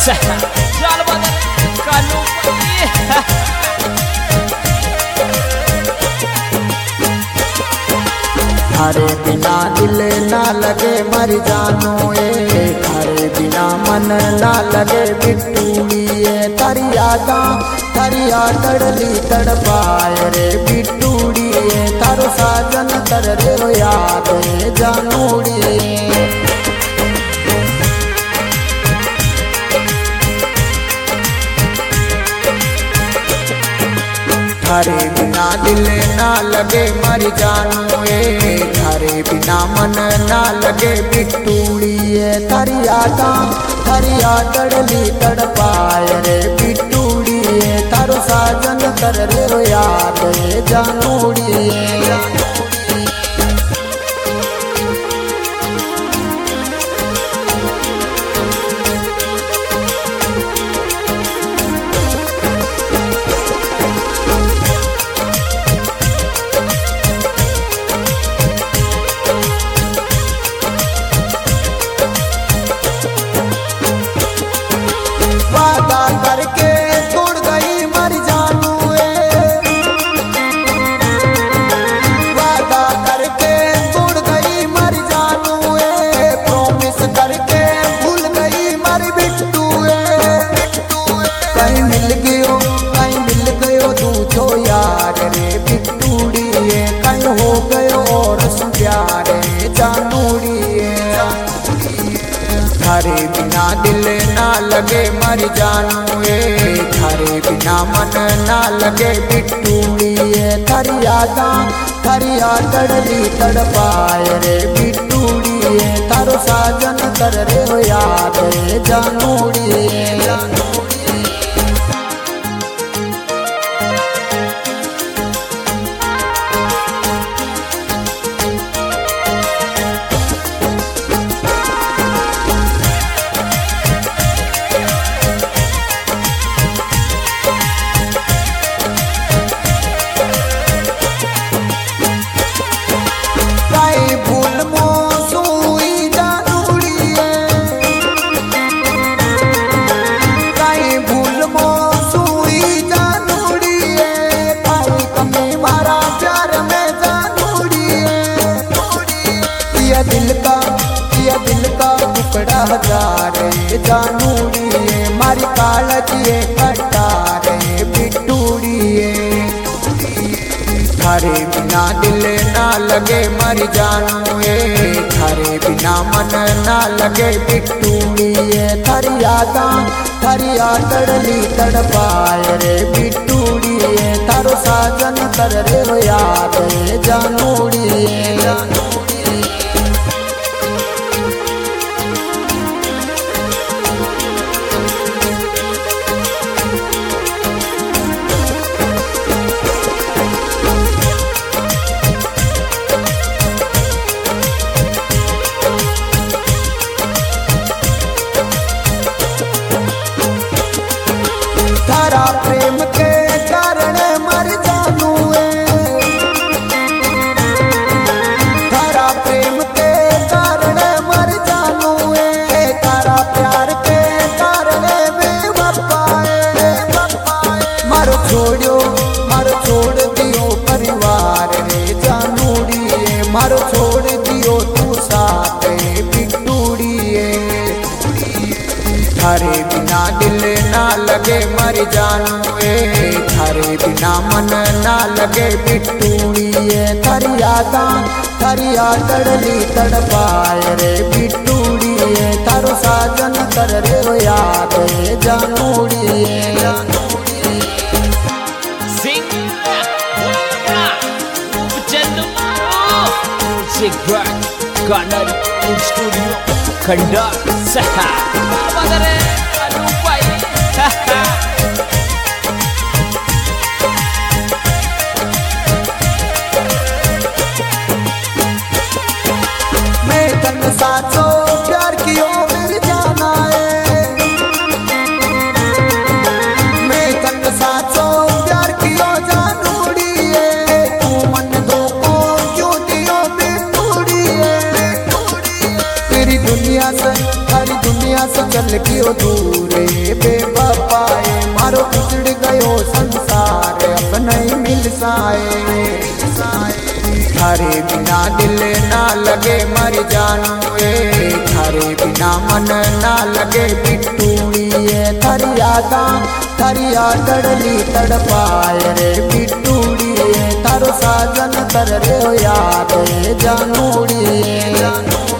चल बदल कानू थारे बिना दिल ना लगे मर जानू थारे बिना मन ना लगे बिटूड़िए तारी याद तड़ली तड़पाए रे बिटूड़िए तारो साजन तर रे याद जानूड़िए थारे बिना दिल ना लगे मर जानू थारे बिना मन ना लगे बिटूड़िए तारी याद तड़ली तड़पाए रे बिटूड़िए तारो साजन कर रे याद जानूड़िए वादा करके छोड़ गई मर जानू वादा करके छोड़ गई मर जानू प्रॉमिस करके भूल गई मर बिट्टू कहीं मिल गयो तू जो यार रे बिट्टूड़िए कहीं हो गयो और प्यार जानूड़िए थारे बिना दिल ना लगे मर जानू थारे बिना मन ना लगे बिटूड़िए थारी याद तड़ली तड़पाए रे बिटूड़िए तारो साजन कर रे याद जानूड़िए दिल का टुकड़ा हजार जानूड़िए मारी कालजिए कटारे बिटूड़िए थारे बिना दिल ना लगे मर जानू थारे बिना मन ना लगे बिटूड़िए थारी याद तड़ली तड़पाए रे बिटूड़िए तारो साजन कर रे याद जानूड़िए थारा प्रेम के कारण मर जानू थारा प्रेम के कारण मर जानू तारा प्यार के कारण बेवफाए मारो छोड़ दियो परिवार रे जानूड़िए मारो छोड़ दियो तू साथ बिटूड़िए थारे बिना दिल ना लगे मर जानू थारे बिना मन ना लगे बिटूड़िए थारी याद तड़ली तड़पाए रे बिटूड़िए तारो साजन कर रे याद जानूड़िए स्टूडियो खंडा बदल कानू मैं तन साचो प्यार कियो मिल जाना मैं तन साचो प्यार कियो जानूड़िए तू मन दो को क्यों दियो बिटूड़िए तेरी दुनिया से चल गयो दूरे बेवफाए मारो उजड़ गयो संसार अब नहीं मिल साए थारे बिना दिल ना लगे मर जानू थारे बिना मन ना लगे बिट्टूड़ी थारी याद तड़ली तड़पाए रे बिट्टूड़ी थारो साजन तर रे याद जानूड़ी